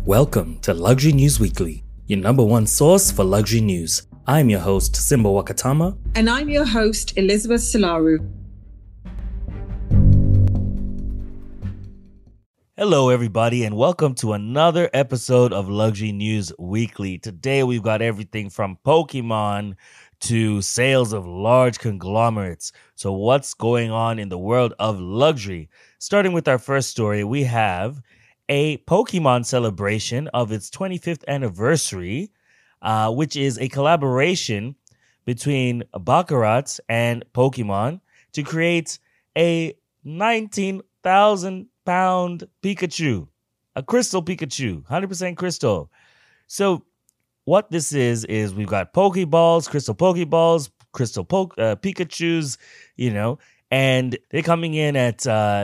Welcome to Luxury News Weekly, your number one source for luxury news. I'm your host, Simba Wakatama. And I'm your host, Elizabeth Solaru. Hello, everybody, and welcome to another episode of Luxury News Weekly. Today, we've got everything from Pokemon to sales of large conglomerates. So what's going on in the world of luxury? Starting with our first story, we have a Pokemon celebration of its 25th anniversary, which is a collaboration between Baccarat and Pokemon to create a 19,000-pound Pikachu, a crystal Pikachu, 100% crystal. So what this is we've got Pokeballs, crystal Pikachus, and they're coming in at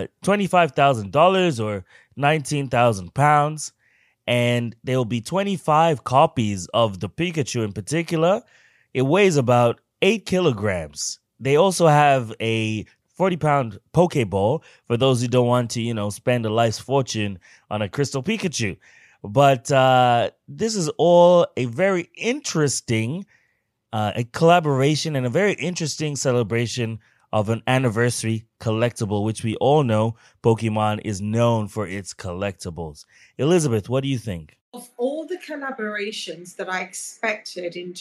$25,000 or 19,000 pounds. And there will be 25 copies of the Pikachu in particular. It weighs about 8 kilograms. They also have a 40-pound Pokeball for those who don't want to, spend a life's fortune on a crystal Pikachu. But this is all a very interesting a collaboration and a very interesting celebration of an anniversary collectible, which we all know Pokemon is known for its collectibles. Elizabeth, what do you think? Of all the collaborations that I expected in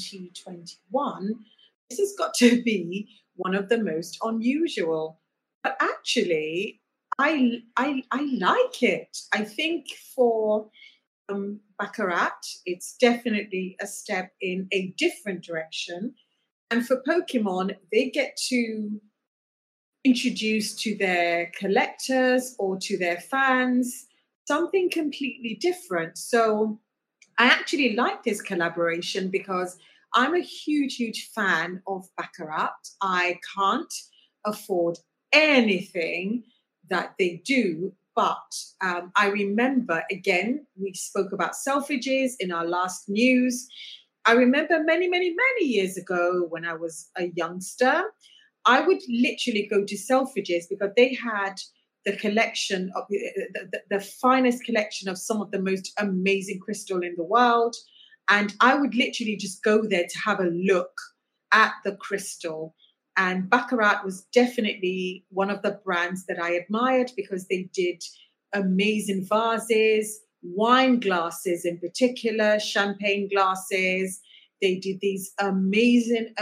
2021, this has got to be one of the most unusual. But actually, I like it. I think for Baccarat, it's definitely a step in a different direction. And for Pokemon, they get to introduce to their collectors or to their fans something completely different. So I actually like this collaboration because I'm a huge fan of Baccarat. I can't afford anything that they do. But I remember, again, we spoke about Selfridges in our last news. I remember many years ago when I was a youngster, I would literally go to Selfridges because they had the collection of the finest collection of some of the most amazing crystal in the world. And I would literally just go there to have a look at the crystal. And Baccarat was definitely one of the brands that I admired because they did amazing vases, wine glasses in particular, champagne glasses. They did these amazing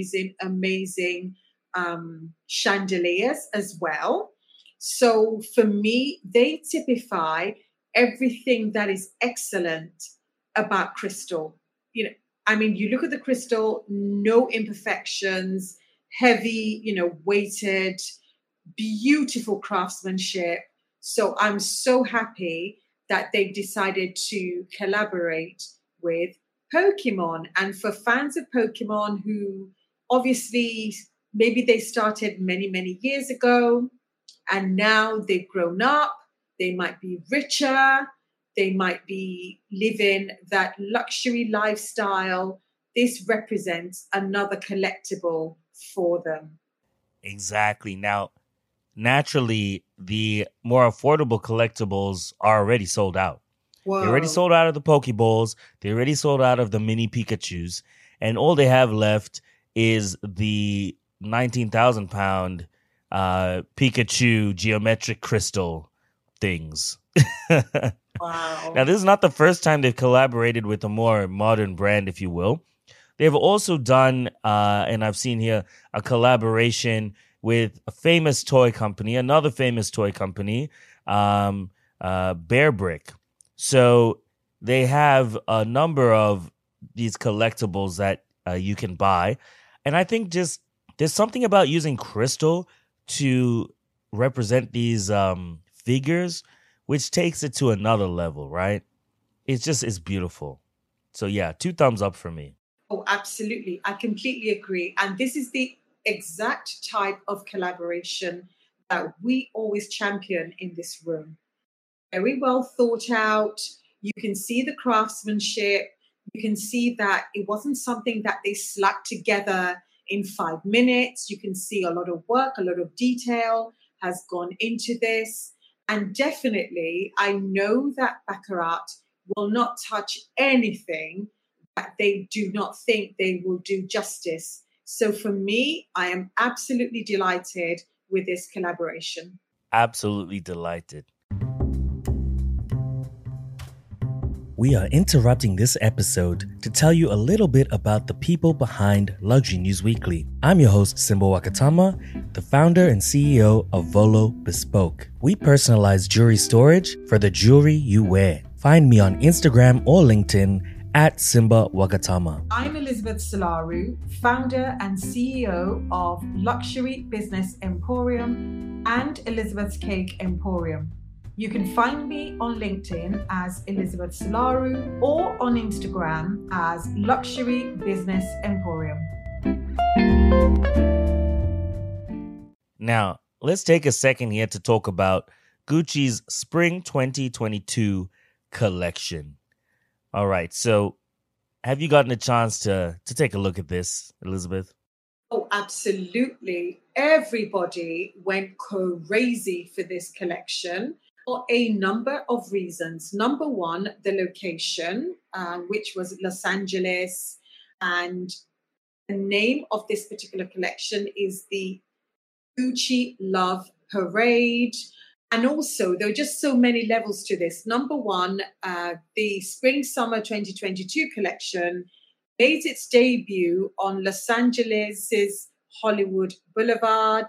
chandeliers as well. So for me, they typify everything that is excellent about crystal. You look at the crystal, no imperfections, heavy, weighted, beautiful craftsmanship. So I'm so happy that they decided to collaborate with Pokemon. And for fans of Pokemon who obviously maybe they started many years ago and now they've grown up, they might be richer, they might be living that luxury lifestyle. This represents another collectible for them. Exactly. Now, naturally, the more affordable collectibles are already sold out. Whoa. They already sold out of the Pokeballs. They already sold out of the mini Pikachus. And all they have left is the 19,000-pound Pikachu geometric crystal things. Wow. Now, this is not the first time they've collaborated with a more modern brand, if you will. They've also done, and I've seen here, a collaboration with a famous toy company, another famous toy company, Bear Brick. So they have a number of these collectibles that you can buy. And I think just there's something about using crystal to represent these figures, which takes it to another level, right? It's beautiful. So yeah, 2 thumbs up for me. Oh, absolutely. I completely agree. And this is the exact type of collaboration that we always champion in this room. Very well thought out. You can see the craftsmanship. You can see that it wasn't something that they slapped together in 5 minutes. You can see a lot of work, a lot of detail has gone into this. And definitely, I know that Baccarat will not touch anything that they do not think they will do justice. So for me, I am absolutely delighted with this collaboration. Absolutely delighted. We are interrupting this episode to tell you a little bit about the people behind Luxury News Weekly. I'm your host, Simba Wakatama, the founder and CEO of Volo Bespoke. We personalize jewelry storage for the jewelry you wear. Find me on Instagram or LinkedIn at Simba Wakatama. I'm Elizabeth Solaru, founder and CEO of Luxury Business Emporium and Elizabeth's Cake Emporium. You can find me on LinkedIn as Elizabeth Solaru or on Instagram as Luxury Business Emporium. Now, let's take a second here to talk about Gucci's Spring 2022 collection. All right, so have you gotten a chance to take a look at this, Elizabeth? Oh, absolutely. Everybody went crazy for this collection for a number of reasons. Number one, the location, which was Los Angeles, and the name of this particular collection is the Gucci Love Parade. And also, there are just so many levels to this. Number one, the Spring-Summer 2022 collection made its debut on Los Angeles' Hollywood Boulevard.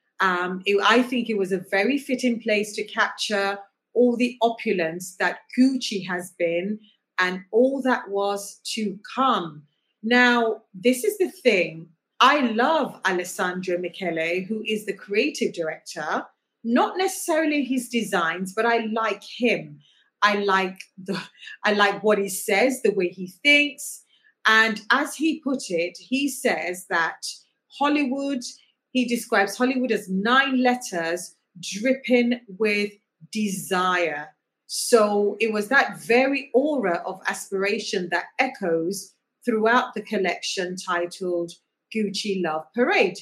I think it was a very fitting place to capture all the opulence that Gucci has been and all that was to come. Now, this is the thing. I love Alessandro Michele, who is the creative director. Not necessarily his designs, but I like him. I like what he says, the way he thinks. And as he put it, he says that Hollywood, he describes Hollywood as 9 letters dripping with desire. So it was that very aura of aspiration that echoes throughout the collection titled Gucci Love Parade.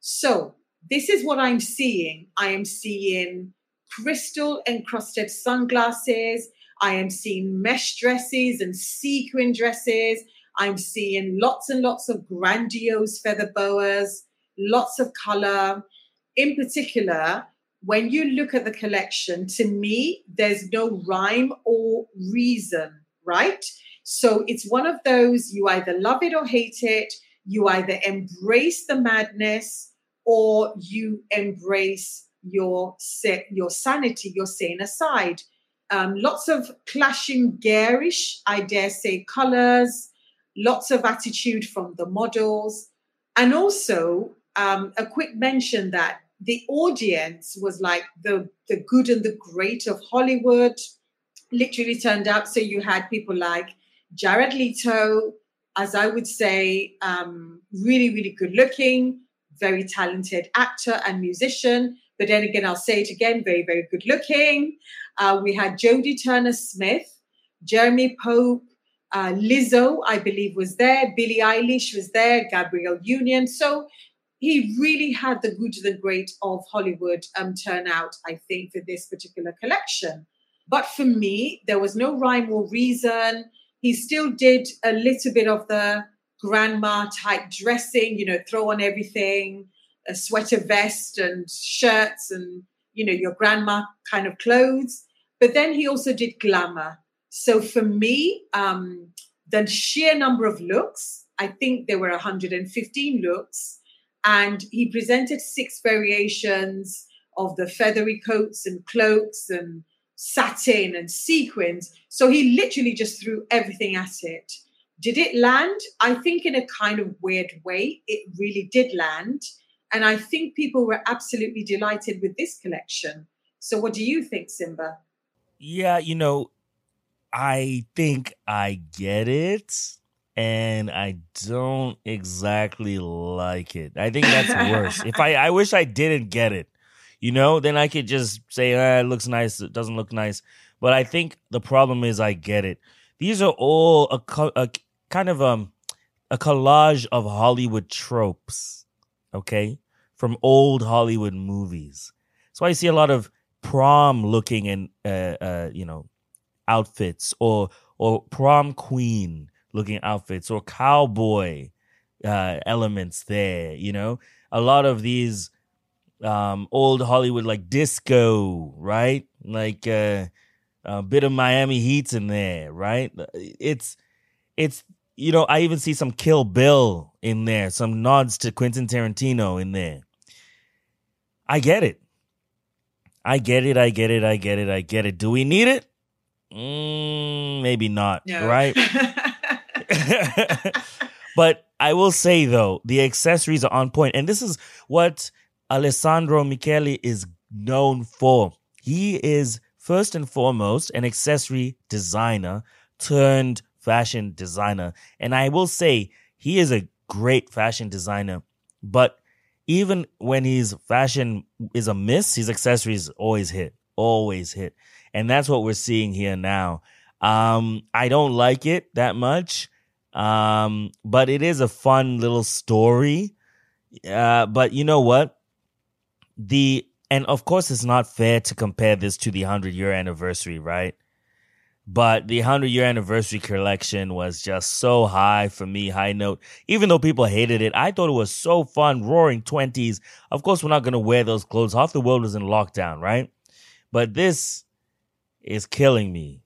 So this is what I'm seeing. I am seeing crystal encrusted sunglasses. I am seeing mesh dresses and sequin dresses. I'm seeing lots and lots of grandiose feather boas, lots of color. In particular, when you look at the collection, to me, there's no rhyme or reason, right? So it's one of those, you either love it or hate it. You either embrace the madness or you embrace your sanity, your sane aside. Lots of clashing garish, I dare say, colors, lots of attitude from the models. And also a quick mention that the audience was like the good and the great of Hollywood, literally turned out. So you had people like Jared Leto, as I would say, really, really good looking, very talented actor and musician. But then again, I'll say it again, very, very good looking. We had Jodie Turner-Smith, Jeremy Pope, Lizzo, I believe, was there. Billie Eilish was there, Gabrielle Union. So he really had the good and the great of Hollywood turn out, I think, for this particular collection. But for me, there was no rhyme or reason. He still did a little bit of the grandma type dressing, throw on everything, a sweater vest and shirts and, your grandma kind of clothes. But then he also did glamour. So for me, the sheer number of looks, I think there were 115 looks, and he presented 6 variations of the feathery coats and cloaks and satin and sequins. So he literally just threw everything at it. Did it land? I think in a kind of weird way, it really did land. And I think people were absolutely delighted with this collection. So what do you think, Simba? Yeah, I think I get it, and I don't exactly like it. I think that's worse. I wish I didn't get it, then I could just say, it looks nice, it doesn't look nice. But I think the problem is I get it. These are all a kind of a collage of Hollywood tropes, okay, from old Hollywood movies. So I see a lot of prom looking and outfits or or prom queen looking outfits or cowboy elements there, you know? A lot of these old Hollywood, like disco, right? Like a bit of Miami Heat's in there, right? It's you know, I even see some Kill Bill in there, some nods to Quentin Tarantino in there. I get it. I get it. Do we need it? Maybe not, No. right? But I will say, though, the accessories are on point. And this is what Alessandro Michele is known for. He is, first and foremost, an accessory designer turned fashion designer. And I will say, he is a great fashion designer. But even when his fashion is a miss, his accessories always hit. And that's what we're seeing here now. I don't like it that much. But it is a fun little story. But you know what? And of course, it's not fair to compare this to the 100-year anniversary, right? But the 100-year anniversary collection was just so high for me, high note. Even though people hated it, I thought it was so fun, roaring 20s. Of course, we're not going to wear those clothes. Half the world is in lockdown, right? But this is killing me.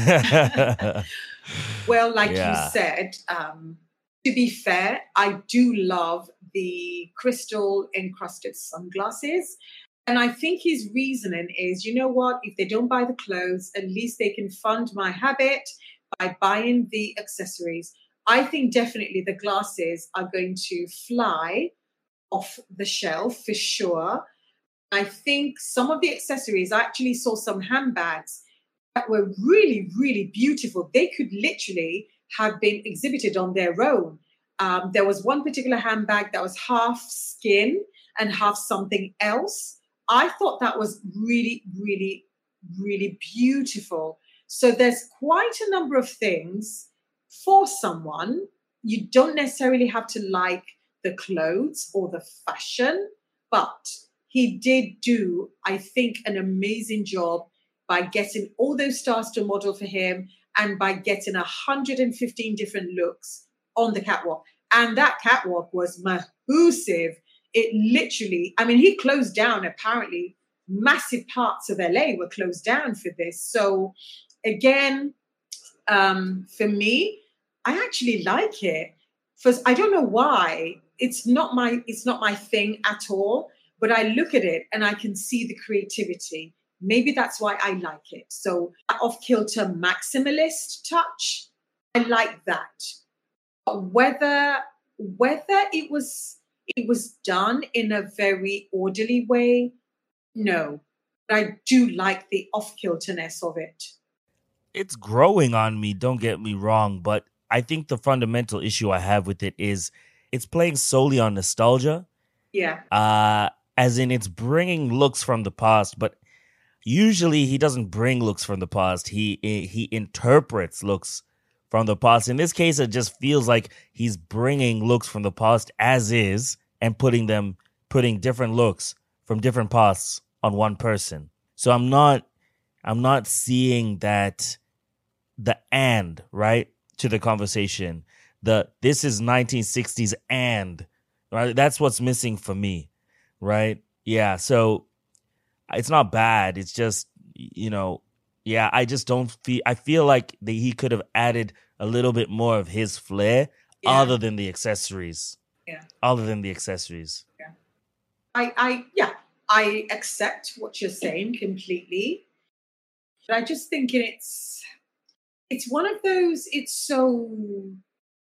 Well, like you said, to be fair, I do love the crystal encrusted sunglasses. And I think his reasoning is, you know what, if they don't buy the clothes, at least they can fund my habit by buying the accessories. I think definitely the glasses are going to fly off the shelf for sure. I think some of the accessories, I actually saw some handbags that were really, really beautiful. They could literally have been exhibited on their own. There was one particular handbag that was half skin and half something else. I thought that was really, really, really beautiful. So there's quite a number of things for someone. You don't necessarily have to like the clothes or the fashion, but he did do, I think, an amazing job by getting all those stars to model for him and by getting 115 different looks on the catwalk. And that catwalk was massive. It literally, I mean, he closed down, apparently, massive parts of LA were closed down for this. So again, for me, I actually like it. First, I don't know why. It's not my thing at all, but I look at it and I can see the creativity. Maybe that's why I like it. So off-kilter maximalist touch, I like that. But whether it was done in a very orderly way, no. But I do like the off-kilterness of it. It's growing on me, don't get me wrong, but I think the fundamental issue I have with it is it's playing solely on nostalgia. Yeah. As in it's bringing looks from the past, but usually he doesn't bring looks from the past. He interprets looks from the past. In this case, it just feels like he's bringing looks from the past as is and putting different looks from different pasts on one person. So I'm not seeing that the and, right, to the conversation. This is 1960s and, right? That's what's missing for me, right? Yeah, so it's not bad. It's just, you know, yeah, I just don't feel, I feel like he could have added a little bit more of his flair other than the accessories. Yeah. Other than the accessories. Yeah. I accept what you're saying completely. But I just think it's one of those, it's sort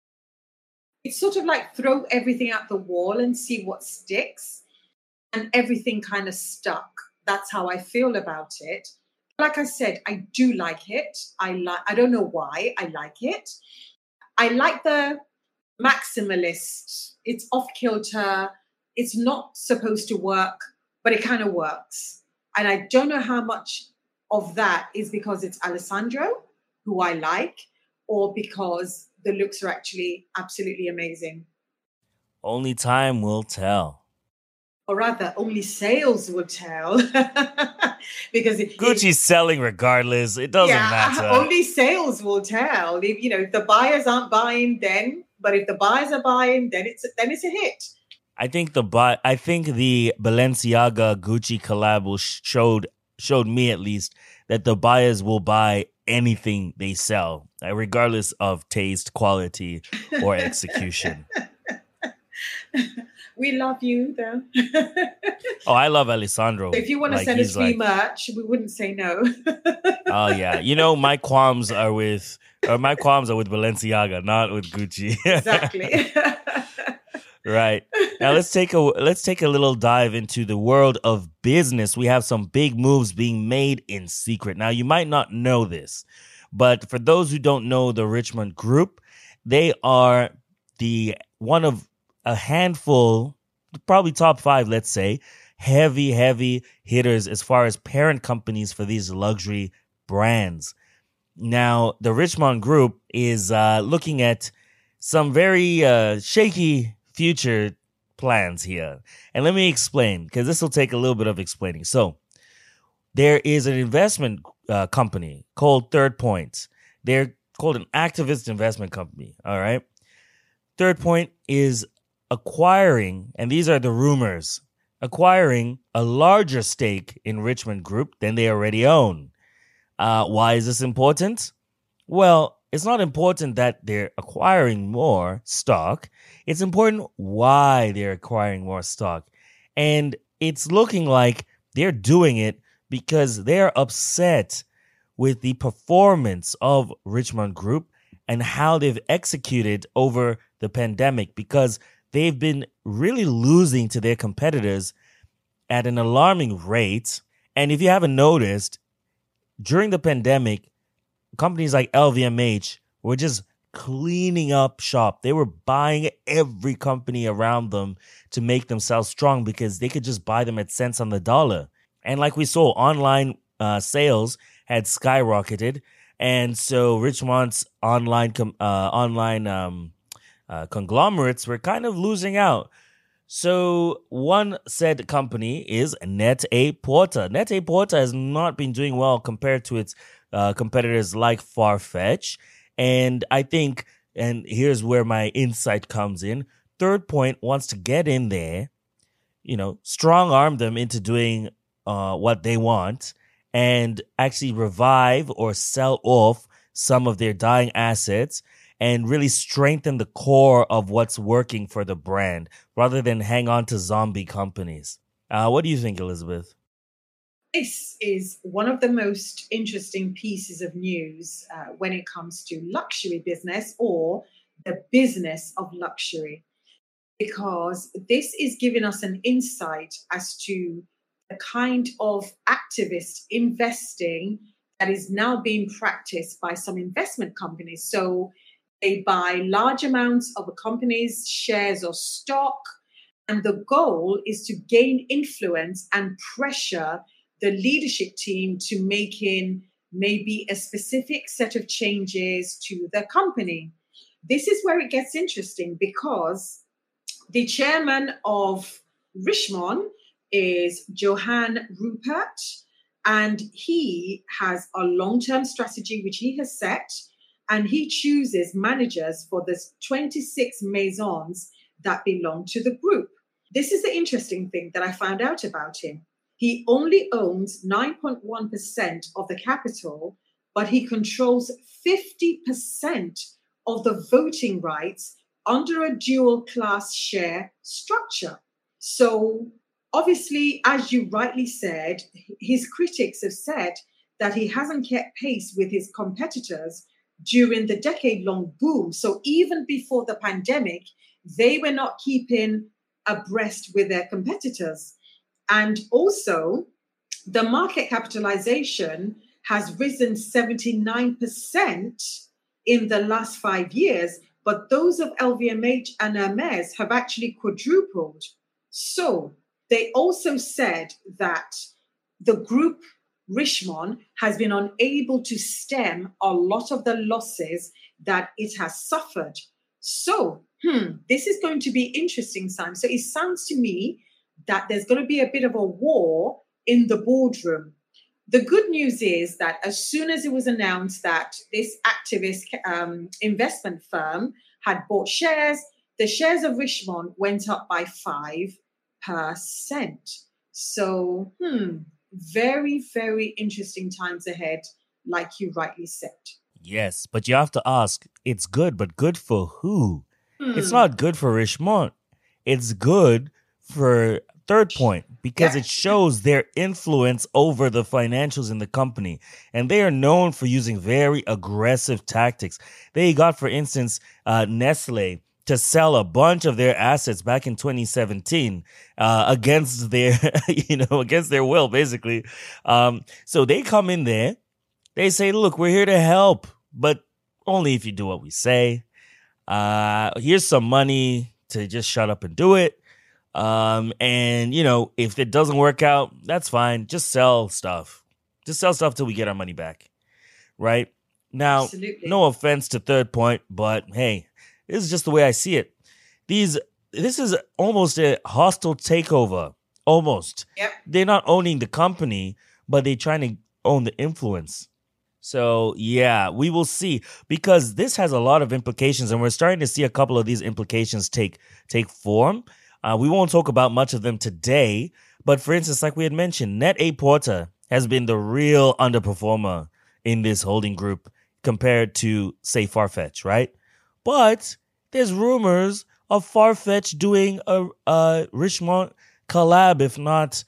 of like throw everything at the wall and see what sticks. And everything kind of stuck. That's how I feel about it. Like I said, I do like it. I don't know why I like it. I like the maximalist. It's off-kilter. It's not supposed to work, but it kind of works. And I don't know how much of that is because it's Alessandro, who I like, or because the looks are actually absolutely amazing. Only time will tell. or rather, only sales will tell. Because Gucci's selling regardless. It doesn't matter. Only sales will tell. If the buyers aren't buying, then. But if the buyers are buying, then it's a hit. I think the Balenciaga Gucci collab showed me at least that the buyers will buy anything they sell, regardless of taste, quality, or execution. We love you, though. Oh, I love Alessandro. So if you want to send us free merch, we wouldn't say no. Oh yeah, my qualms are with Balenciaga, not with Gucci. Exactly. Right. Now let's take a little dive into the world of business. We have some big moves being made in secret. Now you might not know this, but for those who don't know the Richemont Group, they are one of a handful, probably top 5, let's say, heavy hitters as far as parent companies for these luxury brands. Now, the Richemont Group is looking at some very shaky future plans here. And let me explain, because this will take a little bit of explaining. So, there is an investment company called Third Point. They're called an activist investment company, all right? Third Point is acquiring, and these are the rumors, acquiring a larger stake in Richemont Group than they already own. Why is this important? Well, it's not important that they're acquiring more stock. It's important why they're acquiring more stock. And it's looking like they're doing it because they're upset with the performance of Richemont Group and how they've executed over the pandemic, because they've been really losing to their competitors at an alarming rate. And if you haven't noticed, during the pandemic, companies like LVMH were just cleaning up shop. They were buying every company around them to make themselves strong because they could just buy them at cents on the dollar. And like we saw, online sales had skyrocketed. And so Richemont's online conglomerates were kind of losing out. So one said company is Net-a-Porter. Net-a-Porter has not been doing well compared to its competitors like Farfetch. And I think, and here's where my insight comes in, Third Point wants to get in there, strong arm them into doing what they want and actually revive or sell off some of their dying assets and really strengthen the core of what's working for the brand rather than hang on to zombie companies. What do you think, Elizabeth? This is one of the most interesting pieces of news when it comes to luxury business or the business of luxury, because this is giving us an insight as to the kind of activist investing that is now being practiced by some investment companies. So they buy large amounts of a company's shares or stock, and the goal is to gain influence and pressure the leadership team to making maybe a specific set of changes to the company. This is where it gets interesting, because the chairman of Richemont is Johann Rupert, and he has a long-term strategy which he has set, and he chooses managers for the 26 maisons that belong to the group. This is the interesting thing that I found out about him. He only owns 9.1% of the capital, but he controls 50% of the voting rights under a dual class share structure. So obviously, as you rightly said, his critics have said that he hasn't kept pace with his competitors during the decade-long boom. So even before the pandemic, they were not keeping abreast with their competitors. And also, the market capitalization has risen 79% in the last 5 years, but those of LVMH and Hermes have actually quadrupled. So they also said that the group Richemont has been unable to stem a lot of the losses that it has suffered. So this is going to be interesting, Sam. So it sounds to me that there's going to be a bit of a war in the boardroom. The good news is that as soon as it was announced that this activist investment firm had bought shares, the shares of Richemont went up by 5%. So, very, very interesting times ahead, like you rightly said. Yes, but you have to ask, it's good, but good for who? It's not good for Richemont. It's good for Third Point because it shows their influence over the financials in the company. And they are known for using very aggressive tactics. They got, for instance, Nestle to sell a bunch of their assets back in 2017 against their, against their will, basically. So they come in there. They say, look, we're here to help, but only if you do what we say. Here's some money to just shut up and do it. And, if it doesn't work out, that's fine. Just sell stuff. Just sell stuff till we get our money back. Right? Now, Absolutely. No offense to Third Point, but hey, this is just the way I see it. This is almost a hostile takeover. Almost. Yep. They're not owning the company, but they're trying to own the influence. So, yeah, we will see, because this has a lot of implications, and we're starting to see a couple of these implications take form. We won't talk about much of them today, but for instance, like we had mentioned, Net-a-Porter has been the real underperformer in this holding group compared to, say, Farfetch, right? But there's rumors of Farfetch doing a Richemont collab, if not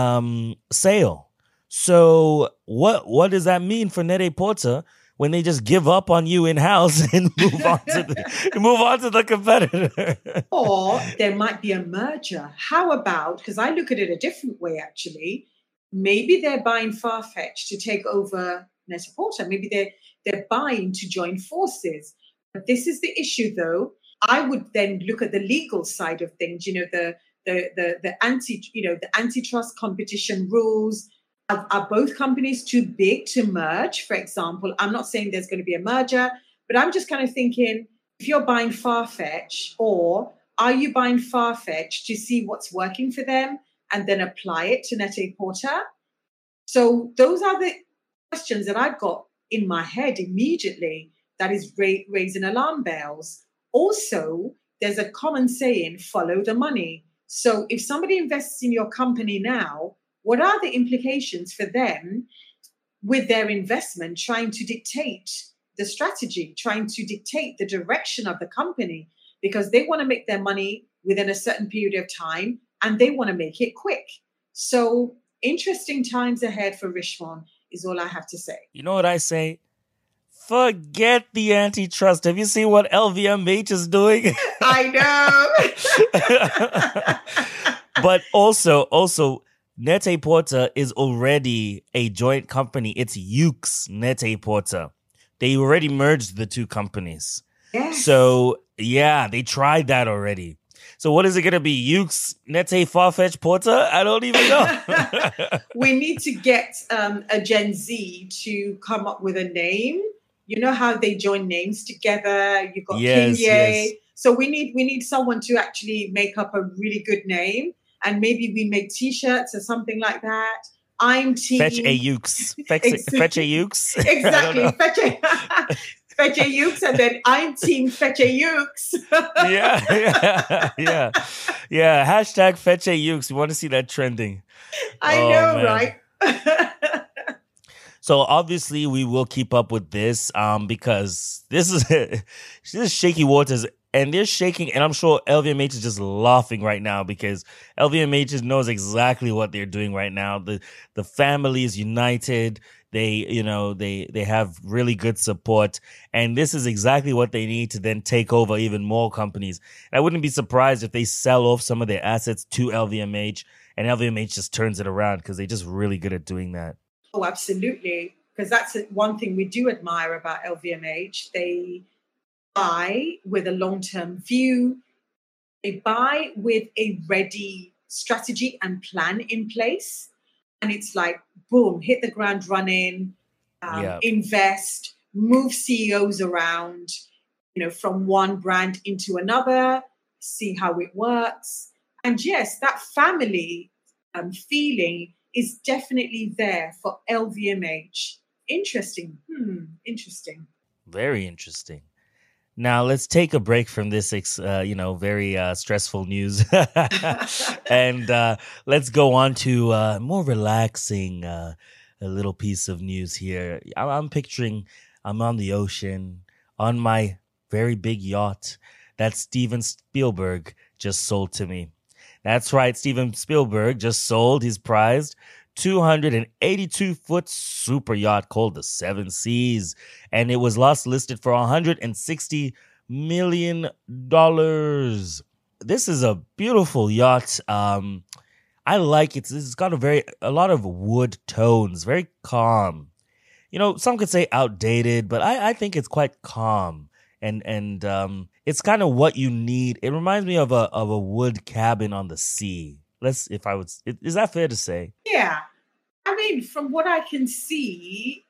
sale. So what does that mean for Net-a-Porter when they just give up on you in-house and move on to the competitor? Or there might be a merger. How about, because I look at it a different way, actually, maybe they're buying Farfetch to take over Net-a-Porter. Maybe they're buying to join forces. But this is the issue, though. I would then look at the legal side of things, the antitrust competition rules. Are both companies too big to merge? For example, I'm not saying there's going to be a merger, but I'm just kind of thinking, if you're buying Farfetch, or are you buying Farfetch to see what's working for them and then apply it to Net-a-Porter? So those are the questions that I've got in my head immediately that is raising alarm bells. Also, there's a common saying, follow the money. So if somebody invests in your company now, what are the implications for them with their investment, trying to dictate the strategy, trying to dictate the direction of the company? Because they want to make their money within a certain period of time, and they want to make it quick. So interesting times ahead for Richemont is all I have to say. You know what I say? Forget the antitrust. Have you seen what LVMH is doing? I know. But also, Net-a-Porter is already a joint company. It's Yoox Net-a-Porter. They already merged the two companies. Yes. So, yeah, they tried that already. So what is it going to be? Yoox Net-a-Farfetch Porter? I don't even know. We need to get a Gen Z to come up with a name. You know how they join names together? You've got Kinye. Yes. So we need someone to actually make up a really good name. And maybe we make T-shirts or something like that. I'm team... Fetch a Yoox. Fetch a Yoox. Exactly. Fetch a Yoox, and then I'm team Fetch a Yoox. Yeah. Hashtag Fetch a Yoox. You want to see that trending. I know, man. right? So obviously we will keep up with this because this is shaky waters. And they're shaking, and I'm sure LVMH is just laughing right now because LVMH knows exactly what they're doing right now. The family is united. They have really good support, and this is exactly what they need to then take over even more companies. And I wouldn't be surprised if they sell off some of their assets to LVMH, and LVMH just turns it around because they're just really good at doing that. Oh, absolutely. Because that's one thing we do admire about LVMH. They buy with a long-term view. They buy with a ready strategy and plan in place. And it's like, boom, hit the ground running, invest, move CEOs around, from one brand into another, see how it works. And yes, that family feeling is definitely there for LVMH. Interesting. Interesting. Very interesting. Now let's take a break from this, very stressful news, and let's go on to more relaxing, a little piece of news here. I'm picturing I'm on the ocean on my very big yacht that Steven Spielberg just sold to me. That's right, Steven Spielberg just sold his prized 282-foot super yacht called the Seven Seas, and it was last listed for $160 million. This is a beautiful yacht. I like it. It's got a lot of wood tones, very calm. Some could say outdated, but I think it's quite calm. And it's kind of what you need. It reminds me of a wood cabin on the sea. Is that fair to say? Yeah. I mean, from what I can see,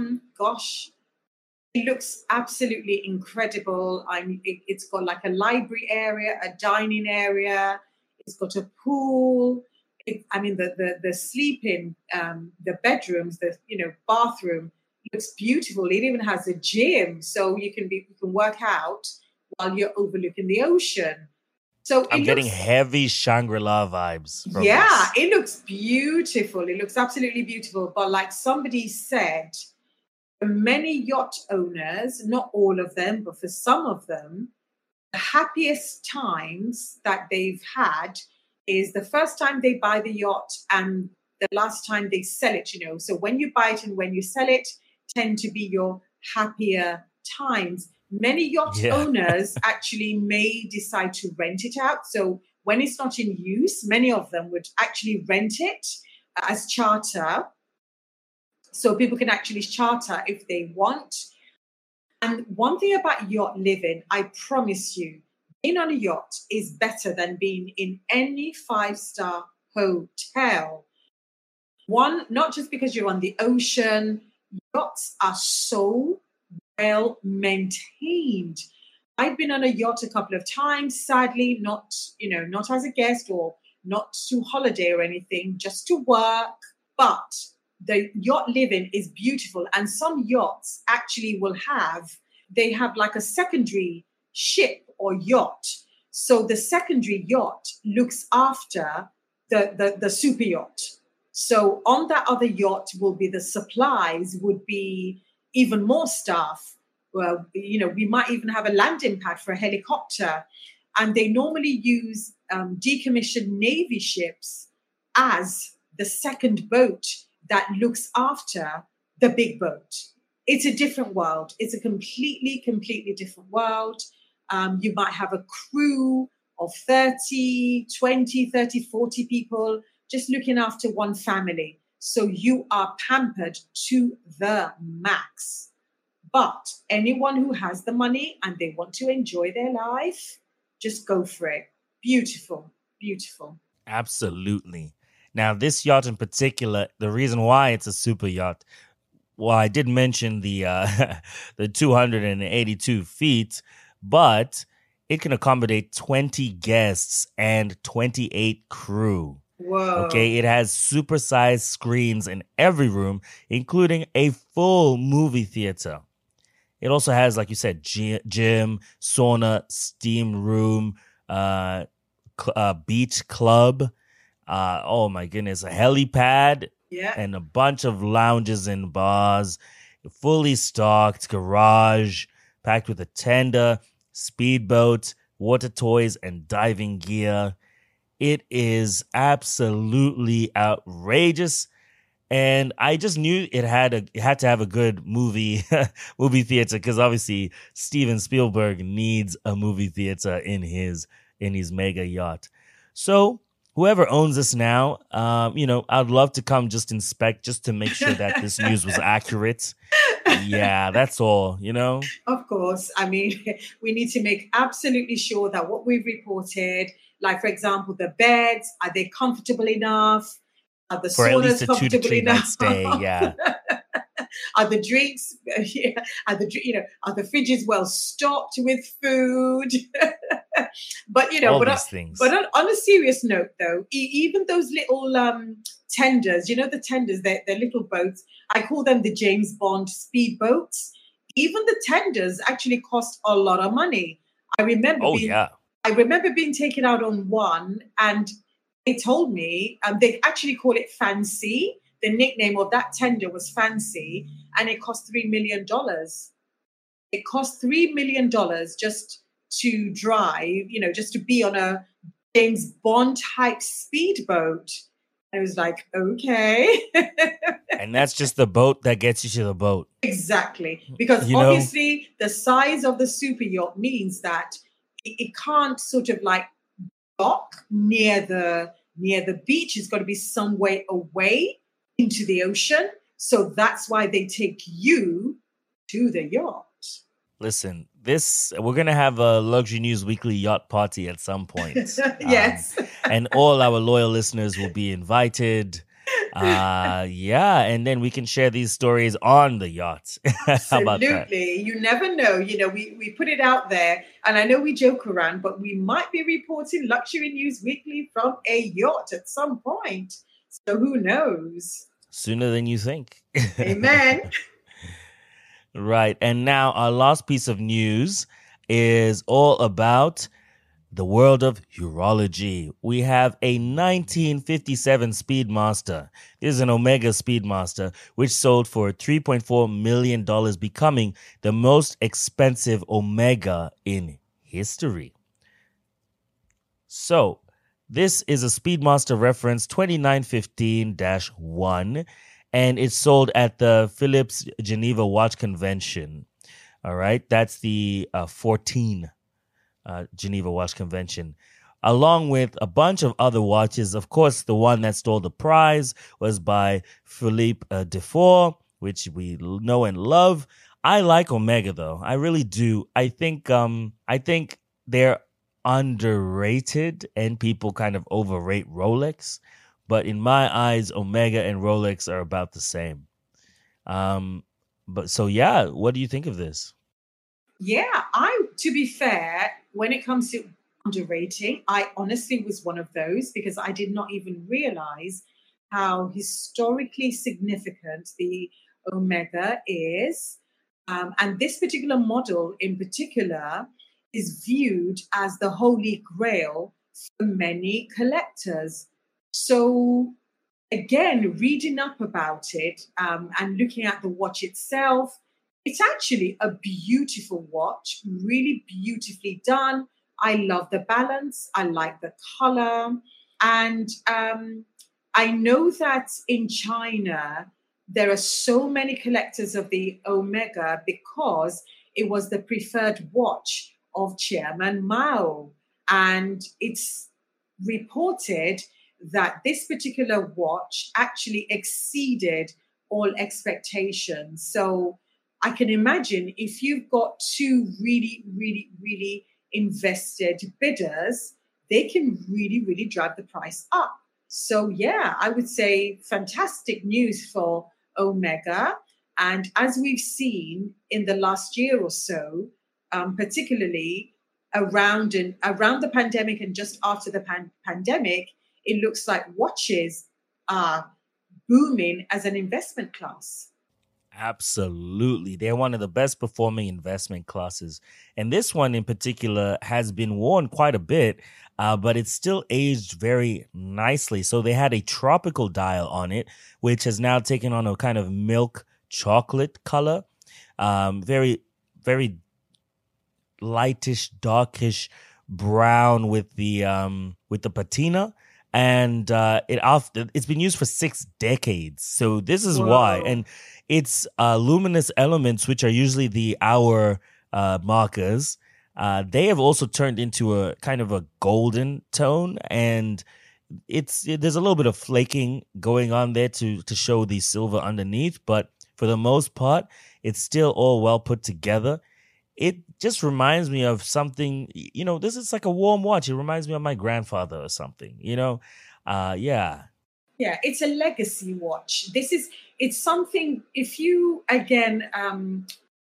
it looks absolutely incredible. It's got like a library area, a dining area. It's got a pool. The sleeping, the bedrooms, bathroom looks beautiful. It even has a gym, so you can work out while you're overlooking the ocean. So I'm getting heavy Shangri-La vibes from this. It looks beautiful. It looks absolutely beautiful. But like somebody said, many yacht owners, not all of them, but for some of them, the happiest times that they've had is the first time they buy the yacht and the last time they sell it, So when you buy it and when you sell it tend to be your happier times. Many yacht owners actually may decide to rent it out. So when it's not in use, many of them would actually rent it as charter. So people can actually charter if they want. And one thing about yacht living, I promise you, being on a yacht is better than being in any 5-star hotel. One, not just because you're on the ocean, yachts are so well maintained. I've been on a yacht a couple of times, sadly, not as a guest or not to holiday or anything, just to work. But the yacht living is beautiful. And some yachts actually they have like a secondary ship or yacht. So the secondary yacht looks after the super yacht. So on that other yacht will be the supplies, would be even more staff. Well, we might even have a landing pad for a helicopter. And they normally use decommissioned Navy ships as the second boat that looks after the big boat. It's a different world. It's a completely, completely different world. You might have a crew of 30, 20, 30, 40 people just looking after one family. So you are pampered to the max. But anyone who has the money and they want to enjoy their life, just go for it. Beautiful, beautiful. Absolutely. Now, this yacht in particular, the reason why it's a super yacht, well, I did mention the 282 feet, but it can accommodate 20 guests and 28 crew. Whoa. Okay, it has supersized screens in every room, including a full movie theater. It also has, like you said, gym, sauna, steam room, beach club. Oh my goodness, a helipad, and a bunch of lounges and bars, fully stocked garage, packed with a tender, speedboat, water toys, and diving gear. It is absolutely outrageous. And I just knew it had to have a good movie theater, because obviously Steven Spielberg needs a movie theater in his mega yacht. So whoever owns this now, I'd love to come just inspect, just to make sure that this news was accurate. Yeah, that's all, Of course. I mean, we need to make absolutely sure that what we've reported, like, for example, the beds, are they comfortable enough? Are the for at least a 2 to 3 night enough? stay, yeah. Are the drinks, are the fridges well stocked with food? But All but these things. on a serious note, though, even those little tenders, the tenders, they're little boats. I call them the James Bond speed boats. Even the tenders actually cost a lot of money. I remember Oh, being yeah. I remember being taken out on one, and they told me they actually call it Fancy. The nickname of that tender was Fancy, and it cost $3 million. It cost $3 million just to drive, just to be on a James Bond type speedboat. I was like, okay. And that's just the boat that gets you to the boat. Exactly. Because You know? obviously the size of the super yacht means that it can't sort of like dock near the beach. It's got to be some way away into the ocean. So that's why they take you to the yacht. Listen, we're gonna have a Luxury News Weekly yacht party at some point. Yes. And all our loyal listeners will be invited. Yeah, and then we can share these stories on the yacht. How about that? Absolutely. You never know. We put it out there, and I know we joke around, but we might be reporting Luxury News Weekly from a yacht at some point. So who knows? Sooner than you think. Amen. Right. And now our last piece of news is all about the world of urology. We have a 1957 Speedmaster. This is an Omega Speedmaster, which sold for $3.4 million, becoming the most expensive Omega in history. So, this is a Speedmaster reference 2915-1, and it's sold at the Philips Geneva Watch Convention. All right, that's the 14 Geneva Watch Convention, along with a bunch of other watches. Of course, the one that stole the prize was by Philippe Dufour, which we know and love. I like Omega, though. I really do. I think they're underrated, and people kind of overrate Rolex. But in my eyes, Omega and Rolex are about the same. What do you think of this? Yeah, to be fair, when it comes to underrating, I honestly was one of those because I did not even realize how historically significant the Omega is. And this particular model in particular is viewed as the holy grail for many collectors. So, again, reading up about it and looking at the watch itself, it's actually a beautiful watch, really beautifully done. I love the balance. I like the color. And I know that in China, there are so many collectors of the Omega because it was the preferred watch of Chairman Mao. And it's reported that this particular watch actually exceeded all expectations. So I can imagine if you've got two really, really, really invested bidders, they can really, really drive the price up. So, yeah, I would say fantastic news for Omega. And as we've seen in the last year or so, particularly around the pandemic and just after the pandemic, it looks like watches are booming as an investment class. Absolutely. They're one of the best performing investment classes. And this one in particular has been worn quite a bit, but it's still aged very nicely. So they had a tropical dial on it, which has now taken on a kind of milk chocolate color. Very, very lightish, darkish brown with the patina. And it's been used for 6 decades. So this is why. And its luminous elements, which are usually the hour markers, they have also turned into a kind of a golden tone. And there's a little bit of flaking going on there to show the silver underneath. But for the most part, it's still all well put together. It just reminds me of something, this is like a warm watch. It reminds me of my grandfather or something, yeah. Yeah, it's a legacy watch. It's something, if you, again,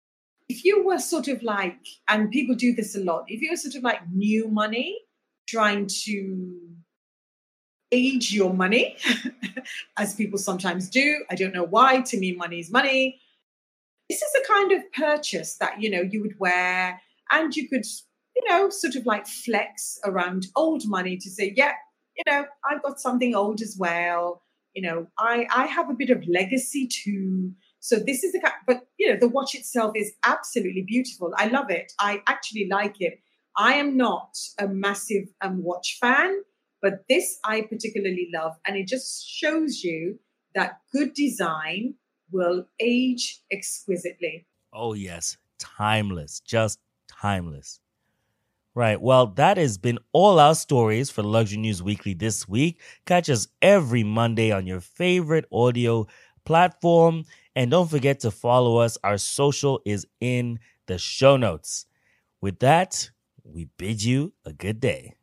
if you were sort of like, and people do this a lot, if you were sort of like new money trying to age your money, as people sometimes do, I don't know why, to me, money is money. This is a kind of purchase that, you would wear and you could, sort of like flex around old money to say, yeah, I've got something old as well. I have a bit of legacy too. So this is but the watch itself is absolutely beautiful. I love it. I actually like it. I am not a massive watch fan, but this I particularly love. And it just shows you that good design will age exquisitely. Oh, yes. Timeless. Just timeless. Right. Well, that has been all our stories for Luxury News Weekly this week. Catch us every Monday on your favorite audio platform. And don't forget to follow us. Our social is in the show notes. With that, we bid you a good day.